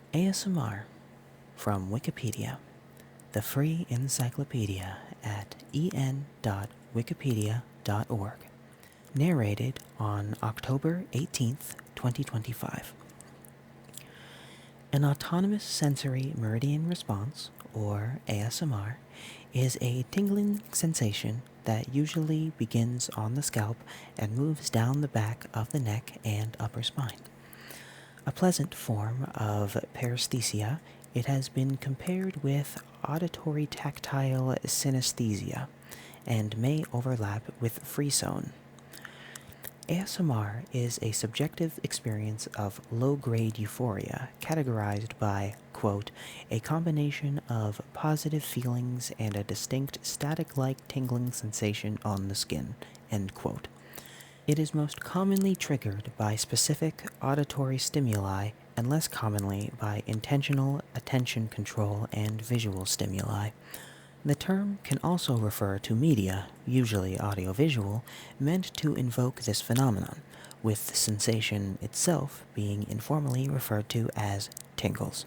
ASMR from Wikipedia, the free encyclopedia at en.wikipedia.org. Narrated on October 18th, 2025. An autonomous sensory meridian response, or ASMR, is a tingling sensation that usually begins on the scalp and moves down the back of the neck and upper spine. A pleasant form of paresthesia, it has been compared with auditory tactile synesthesia and may overlap with frisson. ASMR is a subjective experience of low-grade euphoria categorized by, quote, a combination of positive feelings and a distinct static-like tingling sensation on the skin, end quote. It is most commonly triggered by specific auditory stimuli and less commonly by intentional attention control and visual stimuli. The term can also refer to media, usually audiovisual, meant to invoke this phenomenon, with the sensation itself being informally referred to as tingles.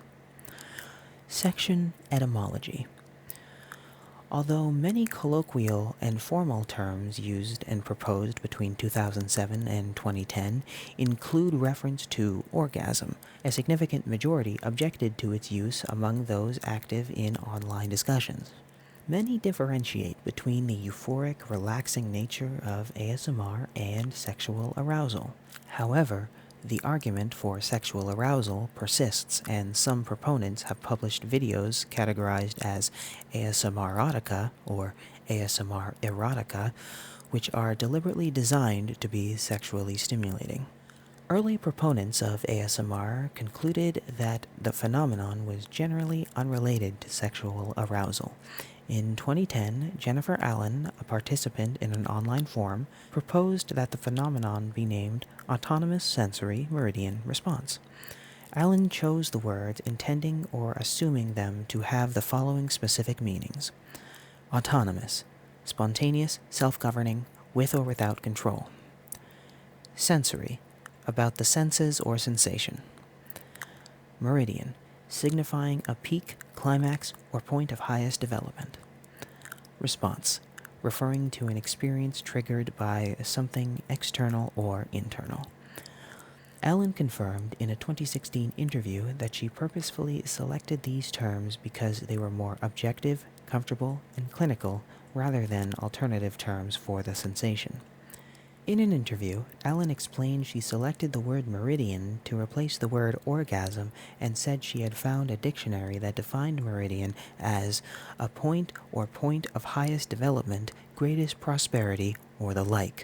Section Etymology. Although many colloquial and formal terms used and proposed between 2007 and 2010 include reference to orgasm, a significant majority objected to its use among those active in online discussions. Many differentiate between the euphoric, relaxing nature of ASMR and sexual arousal. However, the argument for sexual arousal persists, and some proponents have published videos categorized as ASMR erotica or ASMR erotica, which are deliberately designed to be sexually stimulating. Early proponents of ASMR concluded that the phenomenon was generally unrelated to sexual arousal. In 2010, Jennifer Allen, a participant in an online forum, proposed that the phenomenon be named Autonomous Sensory Meridian Response. Allen chose the words intending or assuming them to have the following specific meanings: autonomous, spontaneous, self-governing, with or without control; sensory, about the senses or sensation; meridian, signifying a peak, climax, or point of highest development; response, referring to an experience triggered by something external or internal. Allen confirmed in a 2016 interview that she purposefully selected these terms because they were more objective, comfortable, and clinical rather than alternative terms for the sensation. In an interview, Allen explained she selected the word meridian to replace the word orgasm and said she had found a dictionary that defined meridian as a point or point of highest development, greatest prosperity, or the like.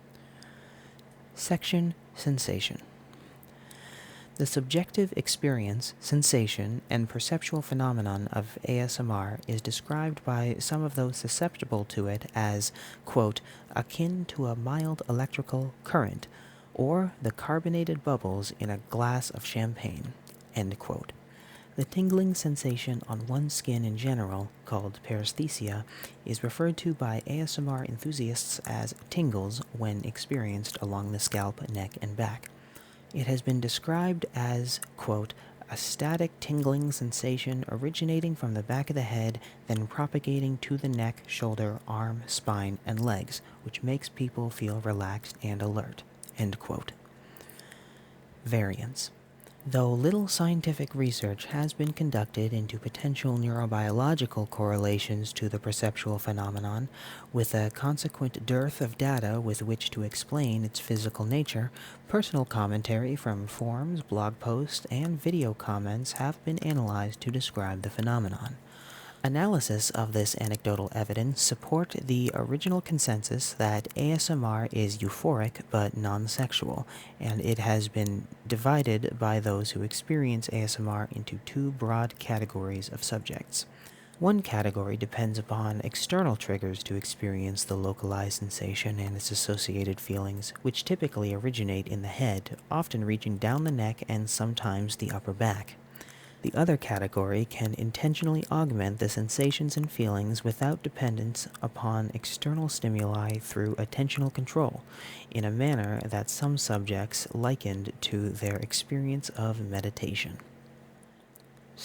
Section Sensation. The subjective experience, sensation, and perceptual phenomenon of ASMR is described by some of those susceptible to it as, quote, akin to a mild electrical current, or the carbonated bubbles in a glass of champagne, end quote. The tingling sensation on one's skin in general, called paresthesia, is referred to by ASMR enthusiasts as tingles when experienced along the scalp, neck, and back. It has been described as, quote, a static tingling sensation originating from the back of the head, then propagating to the neck, shoulder, arm, spine, and legs, which makes people feel relaxed and alert, end quote. Variants. Though little scientific research has been conducted into potential neurobiological correlations to the perceptual phenomenon, with a consequent dearth of data with which to explain its physical nature, personal commentary from forums, blog posts, and video comments have been analyzed to describe the phenomenon. Analysis of this anecdotal evidence support the original consensus that ASMR is euphoric but non-sexual, and it has been divided by those who experience ASMR into two broad categories of subjects. One category depends upon external triggers to experience the localized sensation and its associated feelings, which typically originate in the head, often reaching down the neck and sometimes the upper back. The other category can intentionally augment the sensations and feelings without dependence upon external stimuli through attentional control, in a manner that some subjects likened to their experience of meditation.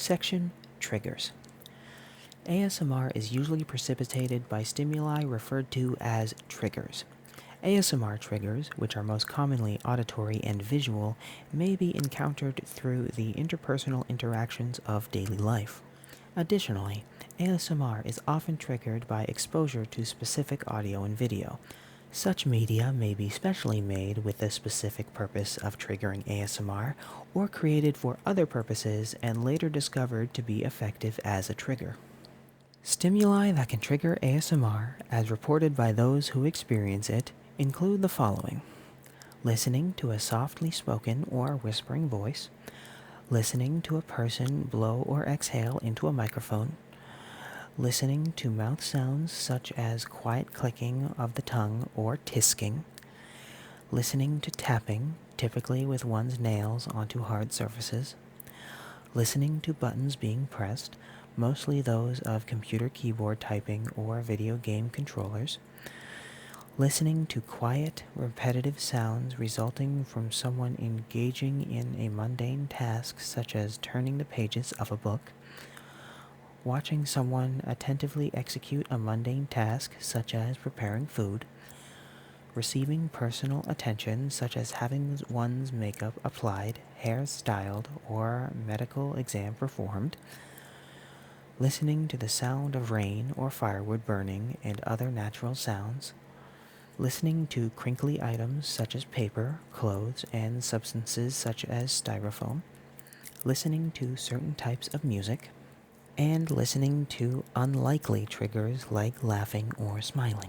Section Triggers. ASMR is usually precipitated by stimuli referred to as triggers. ASMR triggers, which are most commonly auditory and visual, may be encountered through the interpersonal interactions of daily life. Additionally, ASMR is often triggered by exposure to specific audio and video. Such media may be specially made with the specific purpose of triggering ASMR, or created for other purposes and later discovered to be effective as a trigger. Stimuli that can trigger ASMR, as reported by those who experience it, include the following: listening to a softly spoken or whispering voice, listening to a person blow or exhale into a microphone, listening to mouth sounds such as quiet clicking of the tongue or tisking, listening to tapping, typically with one's nails onto hard surfaces, listening to buttons being pressed, mostly those of computer keyboard typing or video game controllers, listening to quiet, repetitive sounds resulting from someone engaging in a mundane task such as turning the pages of a book, watching someone attentively execute a mundane task such as preparing food, receiving personal attention such as having one's makeup applied, hair styled, or medical exam performed, listening to the sound of rain or firewood burning and other natural sounds, listening to crinkly items such as paper, clothes, and substances such as styrofoam, listening to certain types of music, and listening to unlikely triggers like laughing or smiling.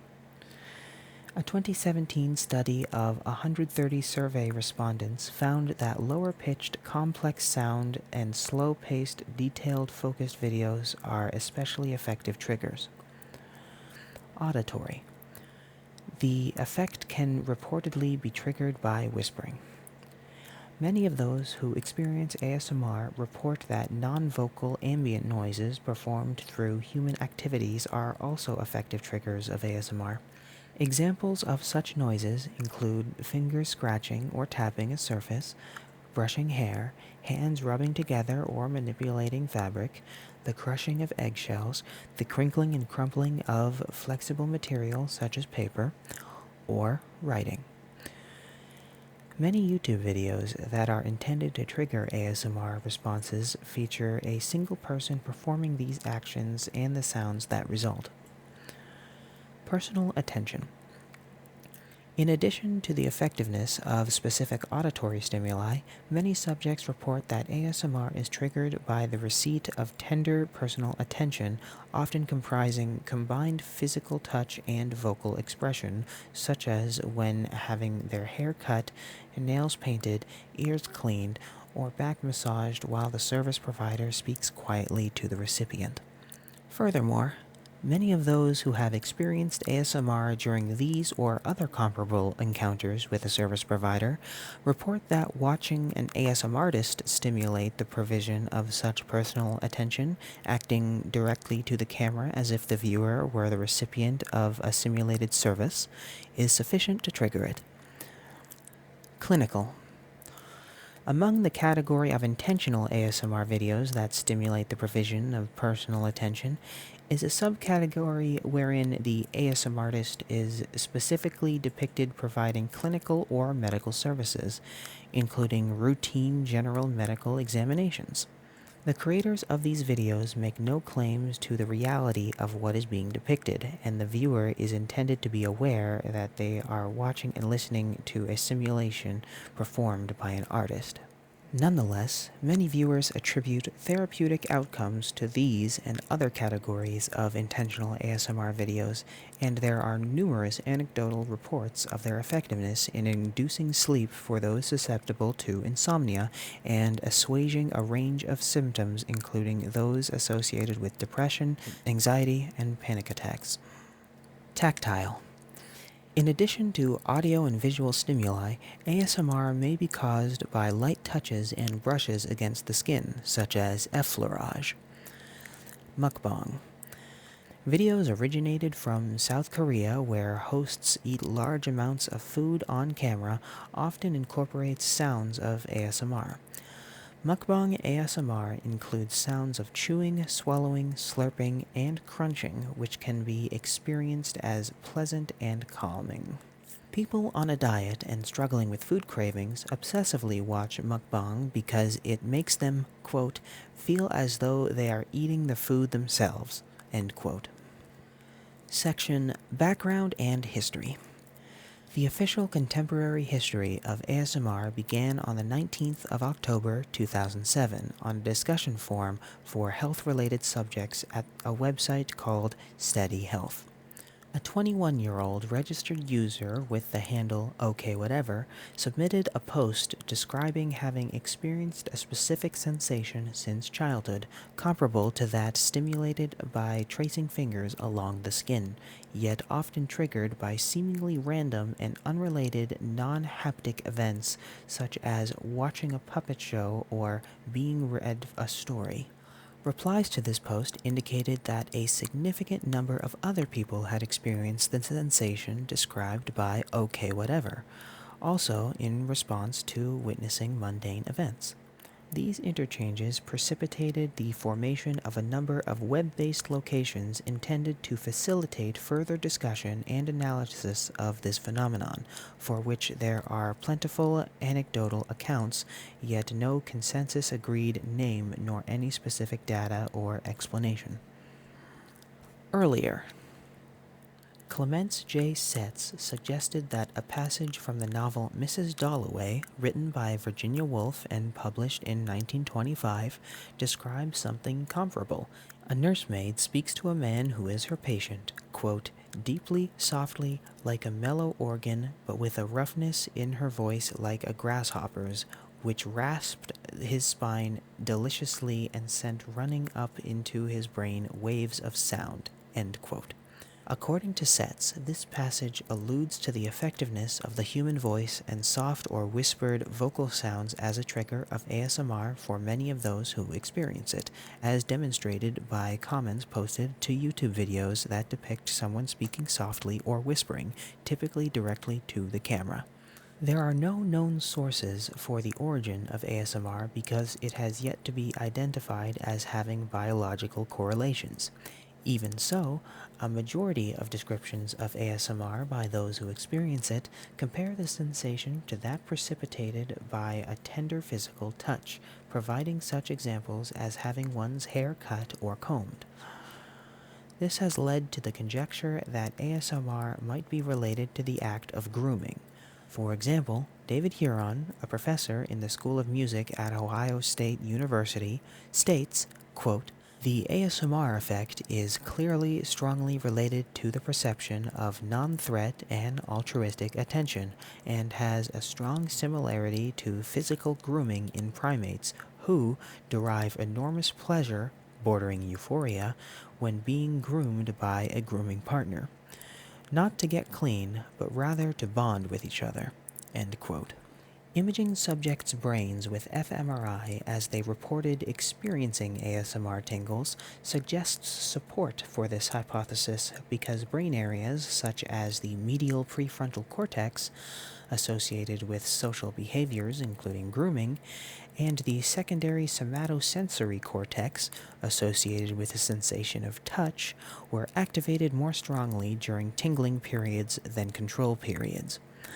A 2017 study of 130 survey respondents found that lower-pitched, complex sound and slow-paced, detailed, focused videos are especially effective triggers. Auditory. The effect can reportedly be triggered by whispering. Many of those who experience ASMR report that non-vocal ambient noises performed through human activities are also effective triggers of ASMR. Examples of such noises include fingers scratching or tapping a surface, brushing hair, hands rubbing together or manipulating fabric, the crushing of eggshells, the crinkling and crumpling of flexible material such as paper, or writing. Many YouTube videos that are intended to trigger ASMR responses feature a single person performing these actions and the sounds that result. Personal attention. In addition to the effectiveness of specific auditory stimuli, many subjects report that ASMR is triggered by the receipt of tender personal attention, often comprising combined physical touch and vocal expression, such as when having their hair cut, nails painted, ears cleaned, or back massaged while the service provider speaks quietly to the recipient. Furthermore, many of those who have experienced ASMR during these or other comparable encounters with a service provider report that watching an ASMR artist stimulate the provision of such personal attention, acting directly to the camera as if the viewer were the recipient of a simulated service, is sufficient to trigger it. Clinical. Among the category of intentional ASMR videos that stimulate the provision of personal attention is a subcategory wherein the ASMR artist is specifically depicted providing clinical or medical services, including routine general medical examinations. The creators of these videos make no claims to the reality of what is being depicted, and the viewer is intended to be aware that they are watching and listening to a simulation performed by an artist. Nonetheless, many viewers attribute therapeutic outcomes to these and other categories of intentional ASMR videos, and there are numerous anecdotal reports of their effectiveness in inducing sleep for those susceptible to insomnia and assuaging a range of symptoms including those associated with depression, anxiety, and panic attacks. Tactile. In addition to audio and visual stimuli, ASMR may be caused by light touches and brushes against the skin, such as effleurage. Mukbang. Videos originated from South Korea where hosts eat large amounts of food on camera often incorporates sounds of ASMR. Mukbang ASMR includes sounds of chewing, swallowing, slurping, and crunching, which can be experienced as pleasant and calming. People on a diet and struggling with food cravings obsessively watch mukbang because it makes them, quote, feel as though they are eating the food themselves, end quote. Section Background and History. The official contemporary history of ASMR began on the 19th of October 2007 on a discussion forum for health-related subjects at a website called Steady Health. A 21-year-old registered user with the handle OKWhatever submitted a post describing having experienced a specific sensation since childhood, comparable to that stimulated by tracing fingers along the skin, yet often triggered by seemingly random and unrelated non-haptic events such as watching a puppet show or being read a story. Replies to this post indicated that a significant number of other people had experienced the sensation described by OKWhatever, also in response to witnessing mundane events. These interchanges precipitated the formation of a number of web-based locations intended to facilitate further discussion and analysis of this phenomenon, for which there are plentiful anecdotal accounts, yet no consensus-agreed name nor any specific data or explanation. Earlier, Clemence J. Setz suggested that a passage from the novel Mrs. Dalloway, written by Virginia Woolf and published in 1925, describes something comparable. A nursemaid speaks to a man who is her patient, quote, deeply, softly, like a mellow organ, but with a roughness in her voice like a grasshopper's, which rasped his spine deliciously and sent running up into his brain waves of sound, end quote. According to Setz, this passage alludes to the effectiveness of the human voice and soft or whispered vocal sounds as a trigger of ASMR for many of those who experience it, as demonstrated by comments posted to YouTube videos that depict someone speaking softly or whispering, typically directly to the camera. There are no known sources for the origin of ASMR because it has yet to be identified as having biological correlations. Even so, a majority of descriptions of ASMR by those who experience it compare the sensation to that precipitated by a tender physical touch, providing such examples as having one's hair cut or combed. This has led to the conjecture that ASMR might be related to the act of grooming. For example, David Huron, a professor in the School of Music at Ohio State University, states, quote, the ASMR effect is clearly strongly related to the perception of non-threat and altruistic attention, and has a strong similarity to physical grooming in primates, who derive enormous pleasure, bordering euphoria, when being groomed by a grooming partner. Not to get clean, but rather to bond with each other, end quote. Imaging subjects' brains with fMRI as they reported experiencing ASMR tingles suggests support for this hypothesis because brain areas such as the medial prefrontal cortex, associated with social behaviors including grooming, and the secondary somatosensory cortex, associated with the sensation of touch, were activated more strongly during tingling periods than control periods.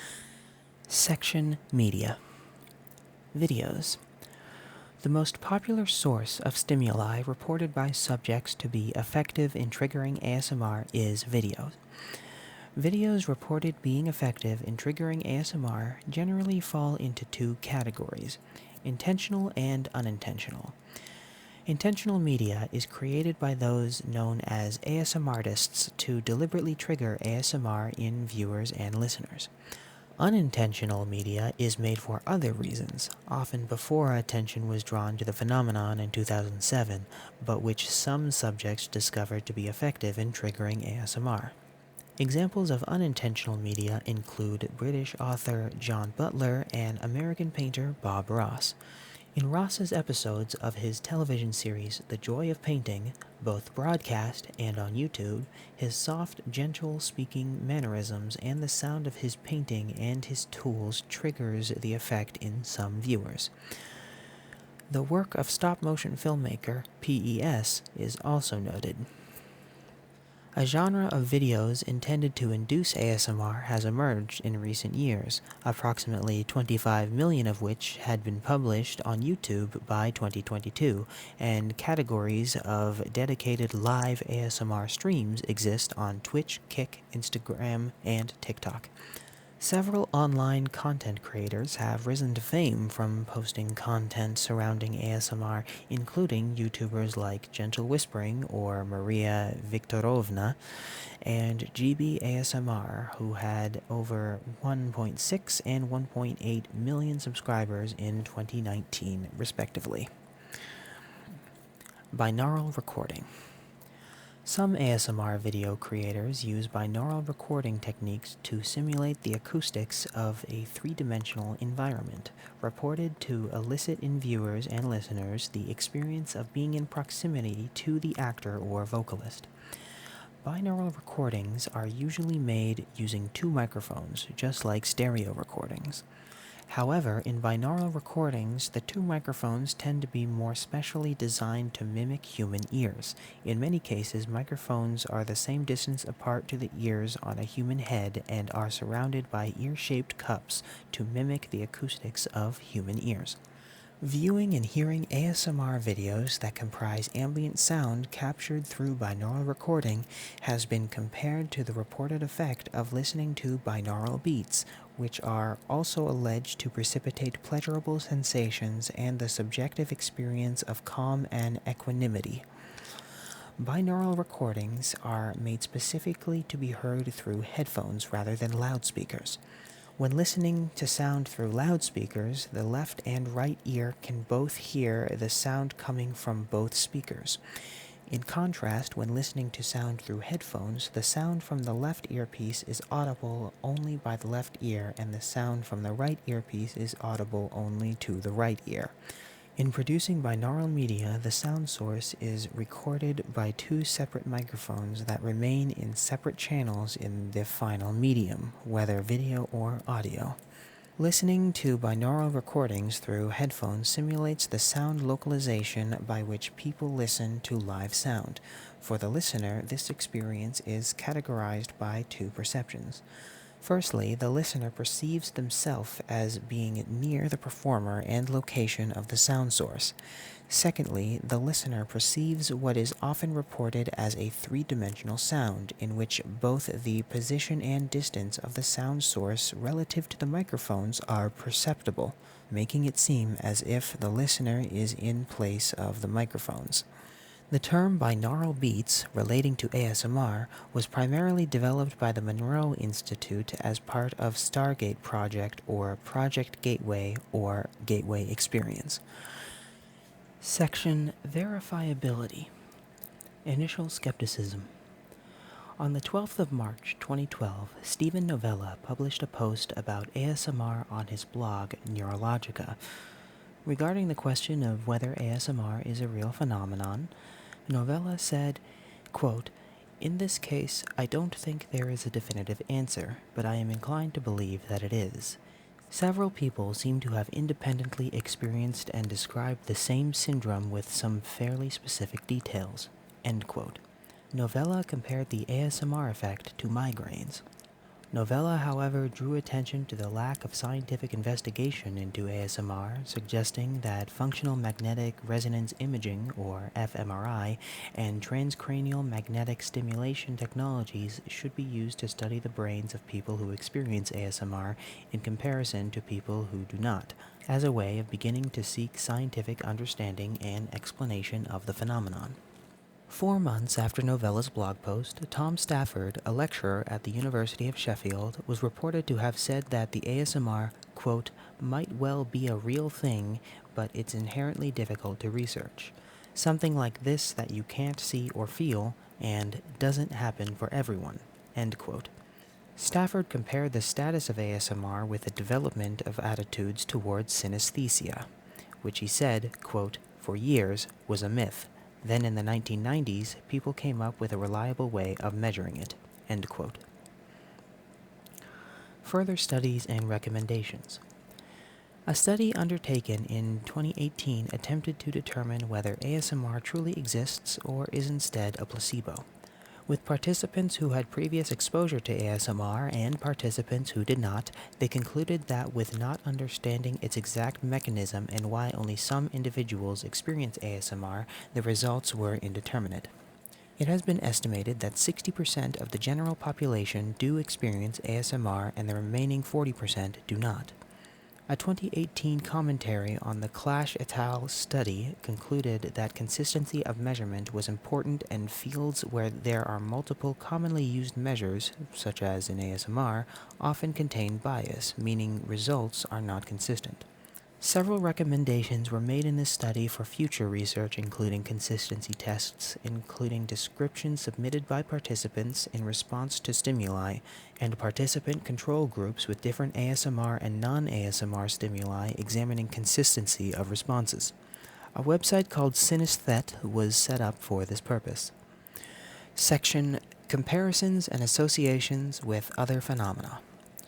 Section Media. Videos. The most popular source of stimuli reported by subjects to be effective in triggering ASMR is videos. Videos reported being effective in triggering ASMR generally fall into two categories: intentional and unintentional. Intentional media is created by those known as ASMRtists to deliberately trigger ASMR in viewers and listeners. Unintentional media is made for other reasons, often before attention was drawn to the phenomenon in 2007, but which some subjects discovered to be effective in triggering ASMR. Examples of unintentional media include British author John Butler and American painter Bob Ross. In Ross's episodes of his television series The Joy of Painting, both broadcast and on YouTube, his soft, gentle speaking mannerisms and the sound of his painting and his tools triggers the effect in some viewers. The work of stop-motion filmmaker PES is also noted. A genre of videos intended to induce ASMR has emerged in recent years, approximately 25 million of which had been published on YouTube by 2022, and categories of dedicated live ASMR streams exist on Twitch, Kick, Instagram, and TikTok. Several online content creators have risen to fame from posting content surrounding ASMR, including YouTubers like Gentle Whispering or Maria Viktorovna and GB ASMR, who had over 1.6 and 1.8 million subscribers in 2019, respectively. Binaural recording. Some ASMR video creators use binaural recording techniques to simulate the acoustics of a three-dimensional environment, reported to elicit in viewers and listeners the experience of being in proximity to the actor or vocalist. Binaural recordings are usually made using two microphones, just like stereo recordings. However, in binaural recordings, the two microphones tend to be more specially designed to mimic human ears. In many cases, microphones are the same distance apart to the ears on a human head and are surrounded by ear-shaped cups to mimic the acoustics of human ears. Viewing and hearing ASMR videos that comprise ambient sound captured through binaural recording has been compared to the reported effect of listening to binaural beats, which are also alleged to precipitate pleasurable sensations and the subjective experience of calm and equanimity. Binaural recordings are made specifically to be heard through headphones rather than loudspeakers. When listening to sound through loudspeakers, the left and right ear can both hear the sound coming from both speakers. In contrast, when listening to sound through headphones, the sound from the left earpiece is audible only by the left ear, and the sound from the right earpiece is audible only to the right ear. In producing binaural media, the sound source is recorded by two separate microphones that remain in separate channels in the final medium, whether video or audio. Listening to binaural recordings through headphones simulates the sound localization by which people listen to live sound. For the listener, this experience is categorized by two perceptions. Firstly, the listener perceives themselves as being near the performer and location of the sound source. Secondly, the listener perceives what is often reported as a three-dimensional sound, in which both the position and distance of the sound source relative to the microphones are perceptible, making it seem as if the listener is in place of the microphones. The term binaural beats relating to ASMR was primarily developed by the Monroe Institute as part of Stargate Project or Project Gateway or Gateway Experience. Section Verifiability. Initial Skepticism. On the 12th of March 2012, Steven Novella published a post about ASMR on his blog Neurologica. Regarding the question of whether ASMR is a real phenomenon, Novella said, quote, "In this case, I don't think there is a definitive answer, but I am inclined to believe that it is. Several people seem to have independently experienced and described the same syndrome with some fairly specific details." End quote. Novella compared the ASMR effect to migraines. Novella, however, drew attention to the lack of scientific investigation into ASMR, suggesting that functional magnetic resonance imaging, or fMRI, and transcranial magnetic stimulation technologies should be used to study the brains of people who experience ASMR in comparison to people who do not, as a way of beginning to seek scientific understanding and explanation of the phenomenon. 4 months after Novella's blog post, Tom Stafford, a lecturer at the University of Sheffield, was reported to have said that the ASMR, quote, "might well be a real thing, but it's inherently difficult to research. Something like this that you can't see or feel, and doesn't happen for everyone." End quote. Stafford compared the status of ASMR with the development of attitudes towards synesthesia, which he said, quote, "for years was a myth. Then in the 1990s, people came up with a reliable way of measuring it." End quote. Further studies and recommendations. A study undertaken in 2018 attempted to determine whether ASMR truly exists or is instead a placebo. With participants who had previous exposure to ASMR and participants who did not, they concluded that with not understanding its exact mechanism and why only some individuals experience ASMR, the results were indeterminate. It has been estimated that 60% of the general population do experience ASMR and the remaining 40% do not. A 2018 commentary on the Clash et al. Study concluded that consistency of measurement was important in fields where there are multiple commonly used measures, such as in ASMR, often contain bias, meaning results are not consistent. Several recommendations were made in this study for future research, including consistency tests, including descriptions submitted by participants in response to stimuli, and participant control groups with different ASMR and non-ASMR stimuli examining consistency of responses. A website called Synesthet was set up for this purpose. Section Comparisons and Associations with Other Phenomena.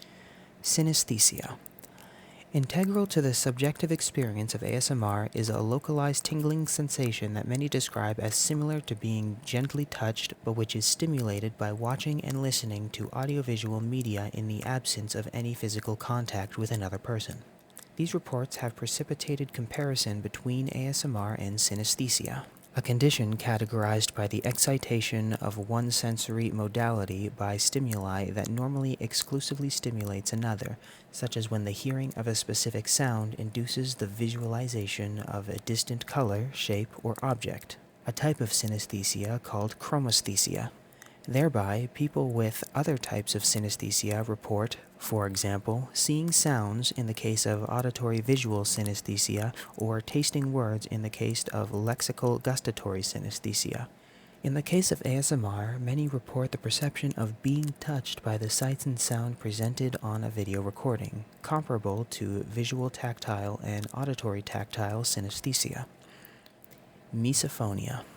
Synesthesia. Integral to the subjective experience of ASMR is a localized tingling sensation that many describe as similar to being gently touched, but which is stimulated by watching and listening to audiovisual media in the absence of any physical contact with another person. These reports have precipitated comparison between ASMR and synesthesia, a condition categorized by the excitation of one sensory modality by stimuli that normally exclusively stimulates another, such as when the hearing of a specific sound induces the visualization of a distant color, shape, or object, a type of synesthesia called chromesthesia. Thereby, people with other types of synesthesia report, for example, seeing sounds in the case of auditory visual synesthesia or tasting words in the case of lexical gustatory synesthesia. In the case of ASMR, many report the perception of being touched by the sights and sound presented on a video recording, comparable to visual tactile and auditory tactile synesthesia. Misophonia.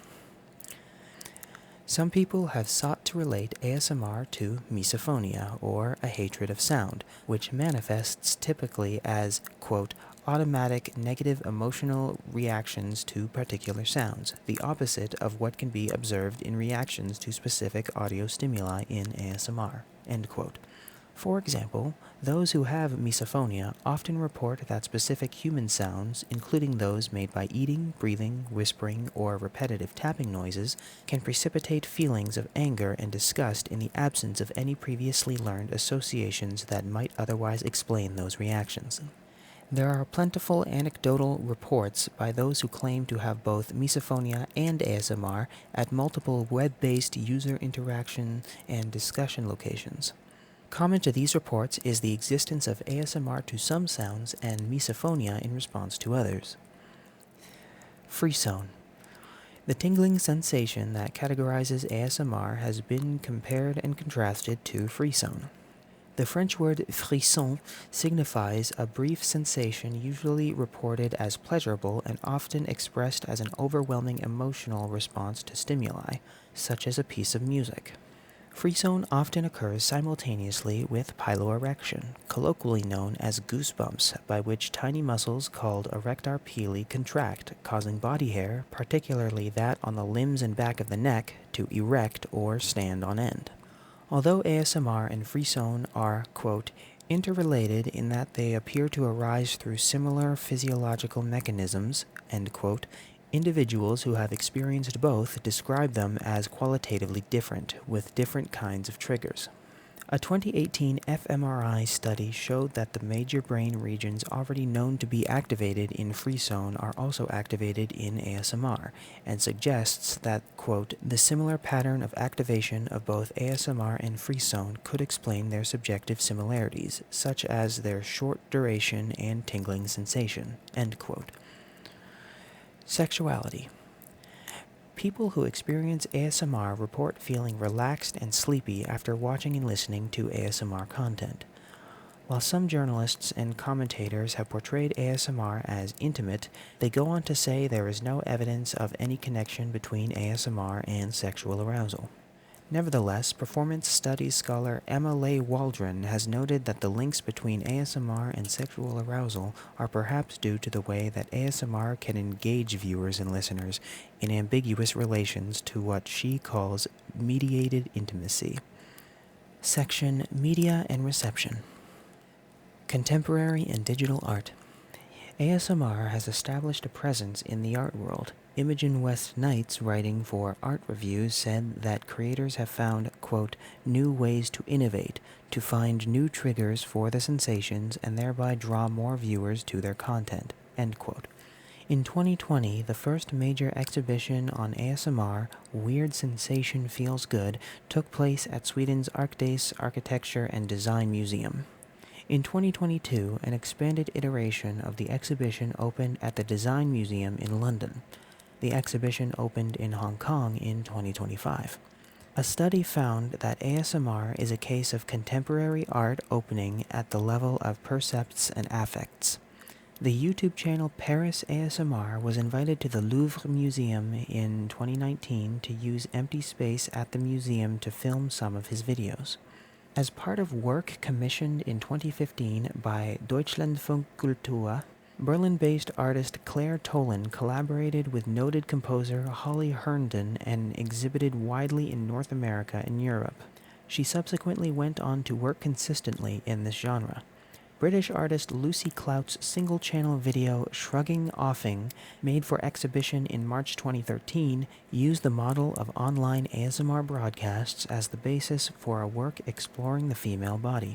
Some people have sought to relate ASMR to misophonia, or a hatred of sound, which manifests typically as, quote, automatic negative emotional reactions to particular sounds, the opposite of what can be observed in reactions to specific audio stimuli in ASMR, end quote. For example, those who have misophonia often report that specific human sounds, including those made by eating, breathing, whispering, or repetitive tapping noises, can precipitate feelings of anger and disgust in the absence of any previously learned associations that might otherwise explain those reactions. There are plentiful anecdotal reports by those who claim to have both misophonia and ASMR at multiple web-based user interaction and discussion locations. Common to these reports is the existence of ASMR to some sounds and misophonia in response to others. Frisson. The tingling sensation that categorizes ASMR has been compared and contrasted to frisson. The French word frisson signifies a brief sensation usually reported as pleasurable and often expressed as an overwhelming emotional response to stimuli, such as a piece of music. Frisson often occurs simultaneously with piloerection, colloquially known as goosebumps, by which tiny muscles called erector pili contract, causing body hair, particularly that on the limbs and back of the neck, to erect or stand on end. Although ASMR and frisson are, quote, interrelated in that they appear to arise through similar physiological mechanisms, end quote, individuals who have experienced both describe them as qualitatively different, with different kinds of triggers. A 2018 fMRI study showed that the major brain regions already known to be activated in frisson are also activated in ASMR, and suggests that, quote, the similar pattern of activation of both ASMR and frisson could explain their subjective similarities, such as their short duration and tingling sensation, end quote. Sexuality. People who experience ASMR report feeling relaxed and sleepy after watching and listening to ASMR content. While some journalists and commentators have portrayed ASMR as intimate, they go on to say there is no evidence of any connection between ASMR and sexual arousal. Nevertheless, performance studies scholar Emma Leigh Waldron has noted that the links between ASMR and sexual arousal are perhaps due to the way that ASMR can engage viewers and listeners in ambiguous relations to what she calls mediated intimacy. Section Media and Reception. Contemporary and Digital Art. ASMR has established a presence in the art world. Imogen West Knights, writing for Art Reviews, said that creators have found, quote, new ways to innovate, to find new triggers for the sensations and thereby draw more viewers to their content, end quote. In 2020, the first major exhibition on ASMR, Weird Sensation Feels Good, took place at Sweden's Arkdays Architecture and Design Museum. In 2022, an expanded iteration of the exhibition opened at the Design Museum in London. The exhibition opened in Hong Kong in 2025. A study found that ASMR is a case of contemporary art opening at the level of percepts and affects. The YouTube channel Paris ASMR was invited to the Louvre Museum in 2019 to use empty space at the museum to film some of his videos. As part of work commissioned in 2015 by Deutschlandfunk Kultur, Berlin-based artist Claire Tolan collaborated with noted composer Holly Herndon and exhibited widely in North America and Europe. She subsequently went on to work consistently in this genre. British artist Lucy Clout's single-channel video Shrugging Offing, made for exhibition in March 2013, used the model of online ASMR broadcasts as the basis for a work exploring the female body.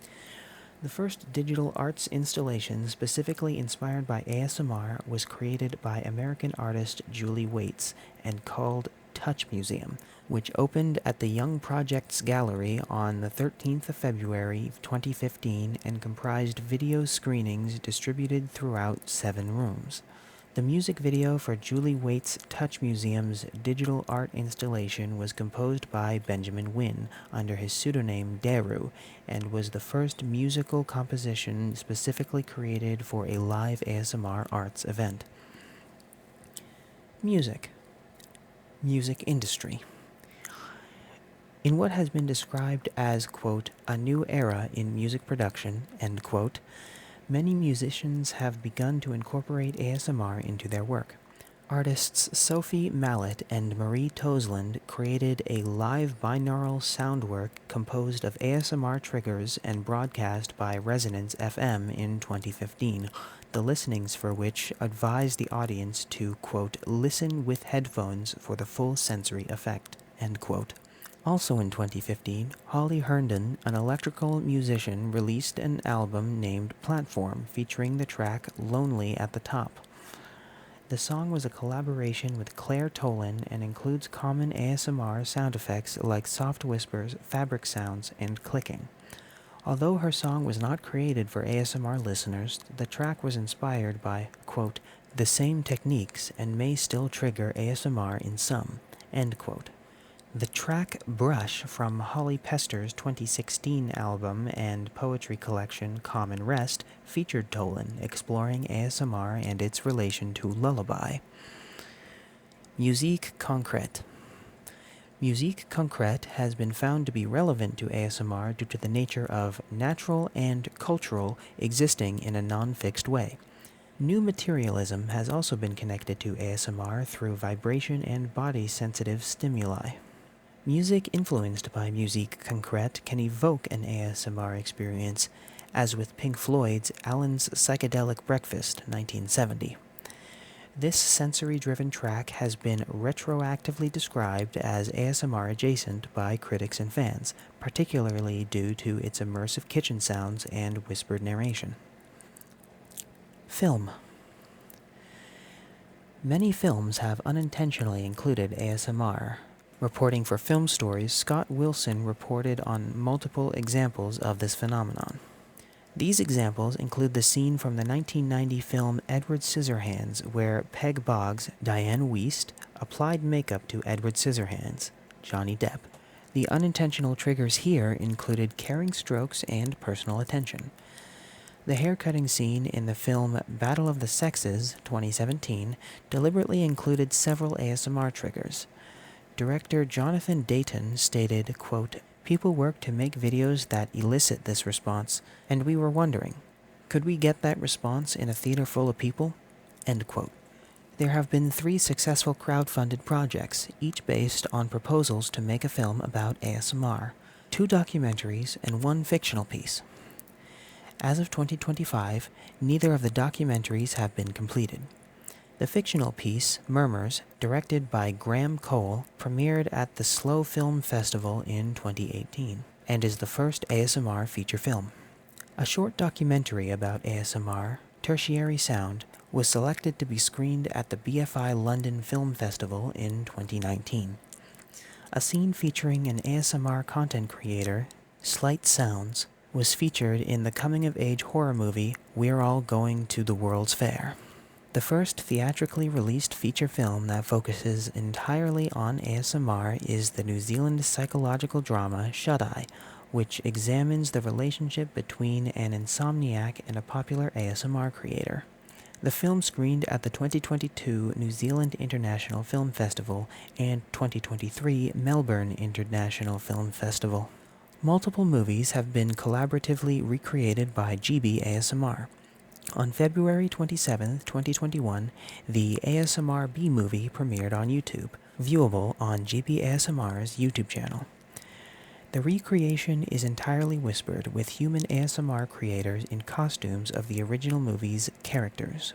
The first digital arts installation specifically inspired by ASMR was created by American artist Julie Waits and called Touch Museum, which opened at the Young Projects Gallery on the 13th of February 2015 and comprised video screenings distributed throughout 7 rooms. The music video for Julie Waits' Touch Museum's digital art installation was composed by Benjamin Wynn under his pseudonym Daru and was the first musical composition specifically created for a live ASMR arts event. Music industry. In what has been described as, quote, a new era in music production, end quote, many musicians have begun to incorporate ASMR into their work. Artists Sophie Mallet and Marie Tosland created a live binaural sound work composed of ASMR triggers and broadcast by Resonance FM in 2015, the listenings for which advised the audience to, quote, listen with headphones for the full sensory effect, end quote. Also in 2015, Holly Herndon, an electrical musician, released an album named Platform, featuring the track Lonely at the Top. The song was a collaboration with Claire Tolan and includes common ASMR sound effects like soft whispers, fabric sounds, and clicking. Although her song was not created for ASMR listeners, the track was inspired by, quote, the same techniques and may still trigger ASMR in some, end quote. The track Brush from Holly Pester's 2016 album and poetry collection Common Rest featured Tolan exploring ASMR and its relation to lullaby. Musique concrète. Musique concrète has been found to be relevant to ASMR due to the nature of natural and cultural existing in a non-fixed way. New materialism has also been connected to ASMR through vibration and body-sensitive stimuli. Music influenced by musique concrète can evoke an ASMR experience, as with Pink Floyd's Alan's Psychedelic Breakfast, 1970. This sensory-driven track has been retroactively described as ASMR adjacent by critics and fans, particularly due to its immersive kitchen sounds and whispered narration. Film. Many films have unintentionally included ASMR. Reporting for Film Stories, Scott Wilson reported on multiple examples of this phenomenon. These examples include the scene from the 1990 film Edward Scissorhands, where Peg Boggs, Diane Wiest, applied makeup to Edward Scissorhands, Johnny Depp. The unintentional triggers here included caring strokes and personal attention. The haircutting scene in the film Battle of the Sexes, 2017, deliberately included several ASMR triggers. Director Jonathan Dayton stated, quote, "People work to make videos that elicit this response, and we were wondering, could we get that response in a theater full of people?" End quote. There have been 3 successful crowd-funded projects, each based on proposals to make a film about ASMR, 2 documentaries, and 1 fictional piece. As of 2025, neither of the documentaries have been completed. The fictional piece, Murmurs, directed by Graham Cole, premiered at the Slow Film Festival in 2018, and is the first ASMR feature film. A short documentary about ASMR, Tertiary Sound, was selected to be screened at the BFI London Film Festival in 2019. A scene featuring an ASMR content creator, Slight Sounds, was featured in the coming-of-age horror movie We're All Going to the World's Fair. The first theatrically released feature film that focuses entirely on ASMR is the New Zealand psychological drama Shut-Eye, which examines the relationship between an insomniac and a popular ASMR creator. The film screened at the 2022 New Zealand International Film Festival and 2023 Melbourne International Film Festival. Multiple movies have been collaboratively recreated by GB ASMR. On February 27, 2021, the ASMR B movie premiered on YouTube, viewable on GB ASMR's YouTube channel. The recreation is entirely whispered with human ASMR creators in costumes of the original movie's characters.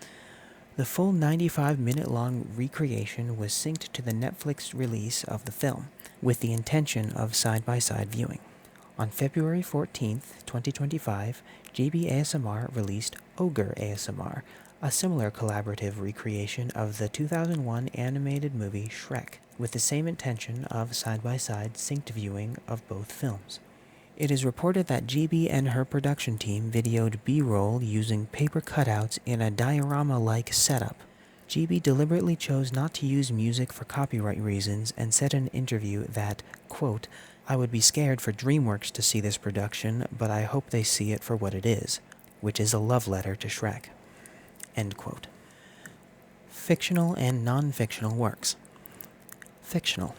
The full 95-minute-long recreation was synced to the Netflix release of the film, with the intention of side-by-side viewing. On February 14, 2025, GB ASMR released Ogre ASMR, a similar collaborative recreation of the 2001 animated movie Shrek, with the same intention of side-by-side synced viewing of both films. It is reported that GB and her production team videoed B-roll using paper cutouts in a diorama-like setup. GB deliberately chose not to use music for copyright reasons and said in an interview that, quote, "I would be scared for DreamWorks to see this production, but I hope they see it for what it is, which is a love letter to Shrek." End quote. Fictional and non-fictional works. Fictional.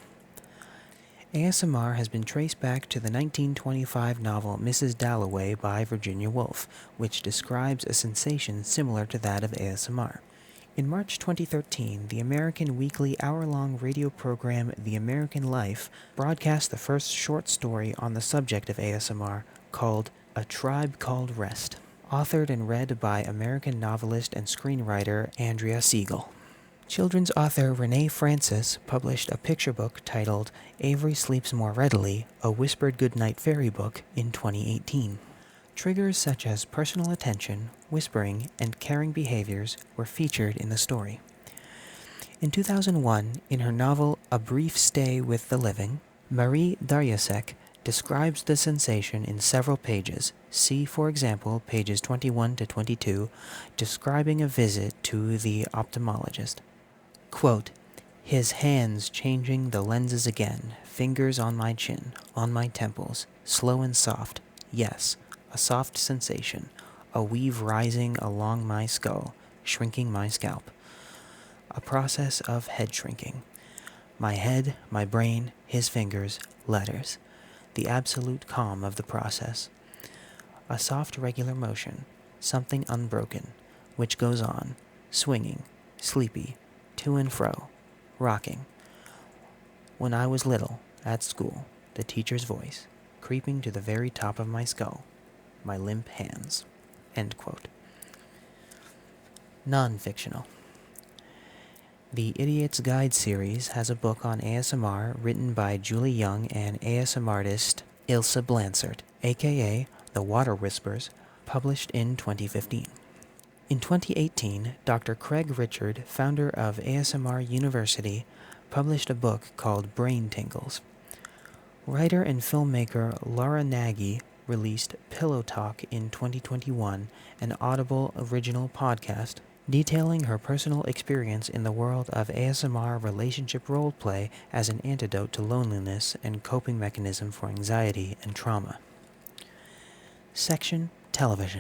ASMR has been traced back to the 1925 novel Mrs. Dalloway by Virginia Woolf, which describes a sensation similar to that of ASMR. In March 2013, the American weekly hour-long radio program The American Life broadcast the first short story on the subject of ASMR, called A Tribe Called Rest, authored and read by American novelist and screenwriter Andrea Siegel. Children's author Renee Francis published a picture book titled Avery Sleeps More Readily, A Whispered Goodnight Fairy Book in 2018. Triggers such as personal attention, whispering, and caring behaviors were featured in the story. In 2001, in her novel A Brief Stay with the Living, Marie Darjasek describes the sensation in several pages. See, for example, pages 21 to 22, describing a visit to the ophthalmologist. Quote, "His hands changing the lenses again, fingers on my chin, on my temples, slow and soft, yes, a soft sensation, a weave rising along my skull, shrinking my scalp. A process of head shrinking. My head, my brain, his fingers, letters. The absolute calm of the process. A soft regular motion, something unbroken, which goes on, swinging, sleepy, to and fro, rocking. When I was little, at school, the teacher's voice, creeping to the very top of my skull, my limp hands." End quote. Non-fictional. The Idiot's Guide series has a book on ASMR written by Julie Young and ASMR artist Ilse Blansert, aka The Water Whispers, published in 2015. In 2018, Dr. Craig Richard, founder of ASMR University, published a book called Brain Tingles. Writer and filmmaker Laura Nagy released Pillow Talk in 2021, an Audible original podcast detailing her personal experience in the world of ASMR relationship roleplay as an antidote to loneliness and coping mechanism for anxiety and trauma. Section Television.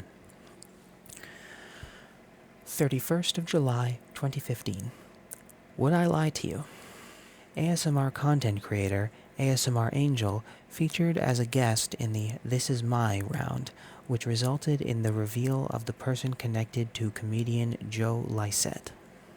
31st of July, 2015. Would I Lie to You? ASMR content creator ASMR Angel featured as a guest in the This Is My round, which resulted in the reveal of the person connected to comedian Joe Lycett.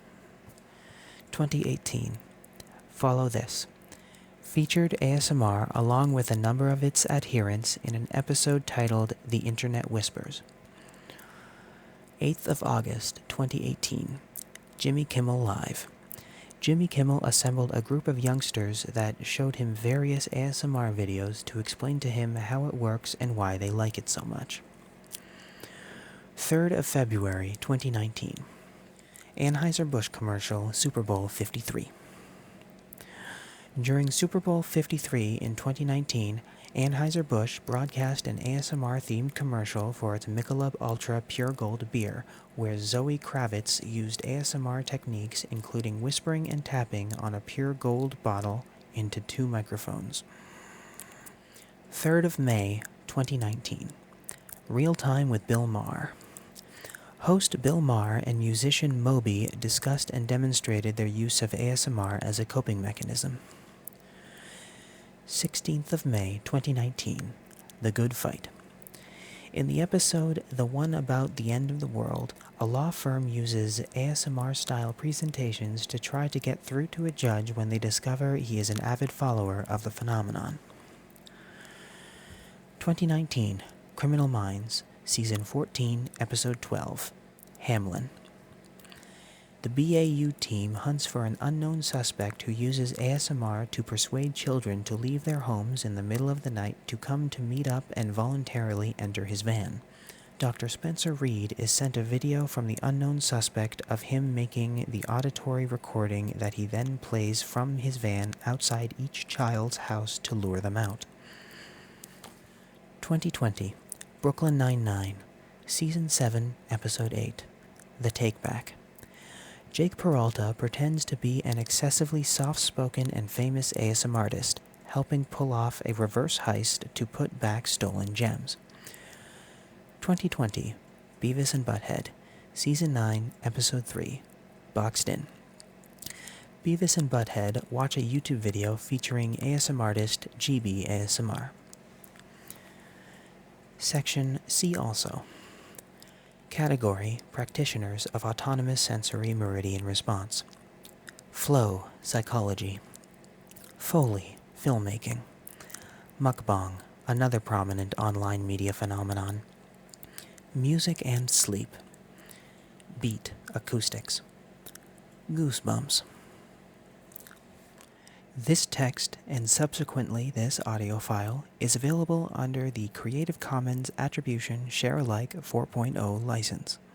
2018. Follow This. Featured ASMR along with a number of its adherents in an episode titled The Internet Whispers. 8th of August, 2018. Jimmy Kimmel Live. Jimmy Kimmel assembled a group of youngsters that showed him various ASMR videos to explain to him how it works and why they like it so much. 3rd of February, 2019. Anheuser-Busch commercial Super Bowl 53. During Super Bowl 53 in 2019, Anheuser-Busch broadcast an ASMR-themed commercial for its Michelob Ultra Pure Gold beer, where Zoe Kravitz used ASMR techniques including whispering and tapping on a pure gold bottle into 2 microphones. 3rd of May, 2019. Real Time with Bill Maher. Host Bill Maher and musician Moby discussed and demonstrated their use of ASMR as a coping mechanism. 16th of May, 2019. The Good Fight. In the episode The One About the End of the World, a law firm uses ASMR-style presentations to try to get through to a judge when they discover he is an avid follower of the phenomenon. 2019. Criminal Minds, Season 14, Episode 12. Hamlin. The BAU team hunts for an unknown suspect who uses ASMR to persuade children to leave their homes in the middle of the night to come to meet up and voluntarily enter his van. Dr. Spencer Reed is sent a video from the unknown suspect of him making the auditory recording that he then plays from his van outside each child's house to lure them out. 2020. Brooklyn Nine-Nine, Season 7, Episode 8. The Takeback. Jake Peralta pretends to be an excessively soft-spoken and famous ASMR artist, helping pull off a reverse heist to put back stolen gems. 2020. Beavis and Butthead, Season 9, Episode 3. Boxed In. Beavis and Butthead watch a YouTube video featuring ASMR artist GB ASMR. Section See Also. Category: Practitioners of Autonomous Sensory Meridian Response. Flow: Psychology. Foley: Filmmaking. Mukbang: Another prominent online media phenomenon. Music and Sleep. Beat: Acoustics. Goosebumps. This text, and subsequently this audio file, is available under the Creative Commons Attribution Share Alike 4.0 license.